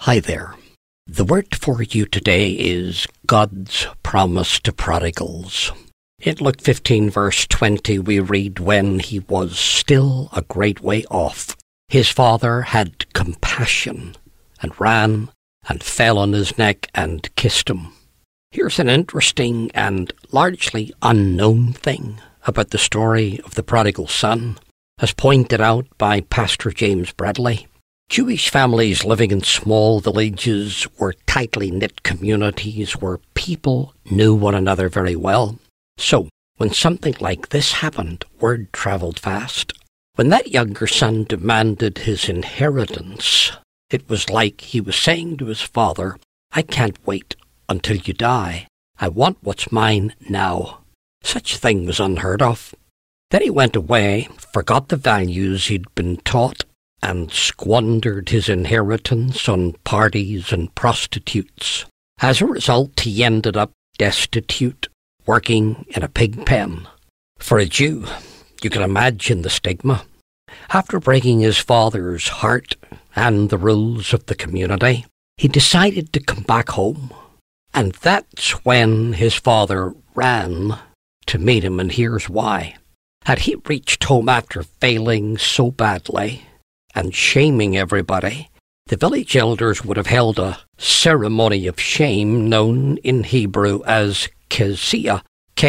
Hi there. The word for you today is God's promise to prodigals. In Luke 15 verse 20 we read, "When he was still a great way off, his father had compassion and ran and fell on his neck and kissed him." Here's an interesting and largely unknown thing about the story of the prodigal son, as pointed out by Pastor James Bradley. Jewish families living in small villages were tightly knit communities where people knew one another very well. So, when something like this happened, word travelled fast. When that younger son demanded his inheritance, it was like he was saying to his father, "I can't wait until you die. I want what's mine now." Such a thing was unheard of. Then he went away, forgot the values he'd been taught, and squandered his inheritance on parties and prostitutes. As a result, he ended up destitute, working in a pig pen. For a Jew, you can imagine the stigma. After breaking his father's heart and the rules of the community, he decided to come back home. And that's when his father ran to meet him, and here's why. Had he reached home after failing so badly and shaming everybody, the village elders would have held a ceremony of shame known in Hebrew as Kezia,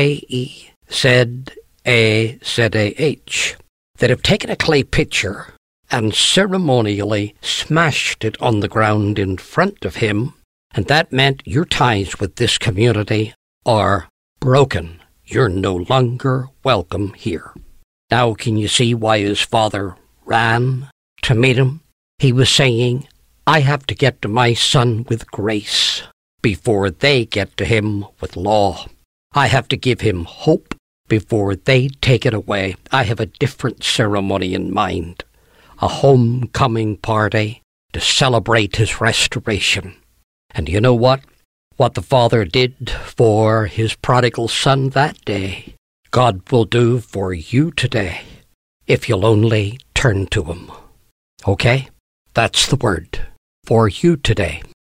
K-E-Z-A-Z-A-H. They'd have taken a clay pitcher and ceremonially smashed it on the ground in front of him, and that meant your ties with this community are broken. You're no longer welcome here. Now can you see why his father ran to meet him? He was saying, "I have to get to my son with grace before they get to him with law. I have to give him hope before they take it away. I have a different ceremony in mind, a homecoming party to celebrate his restoration." And you know what? What the father did for his prodigal son that day, God will do for you today, if you'll only turn to him. Okay? That's the word for you today.